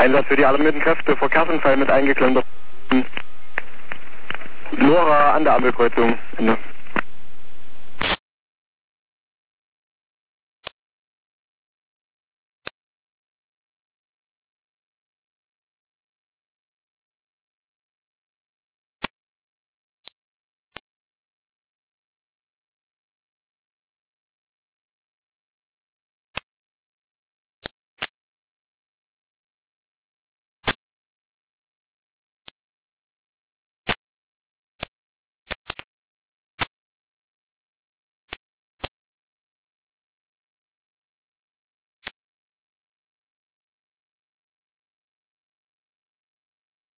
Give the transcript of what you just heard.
Einsatz für die alarmierten Kräfte, Verkehrsunfall mit eingeklemmt. Lora an der Ampelkreuzung. Ende.